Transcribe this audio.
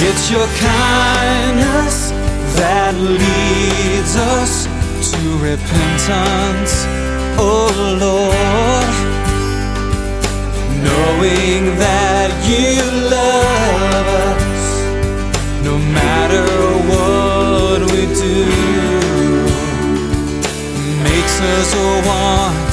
It's your kindness that leads us to repentance, oh Lord. Knowing that you love us, no matter what we do, makes us one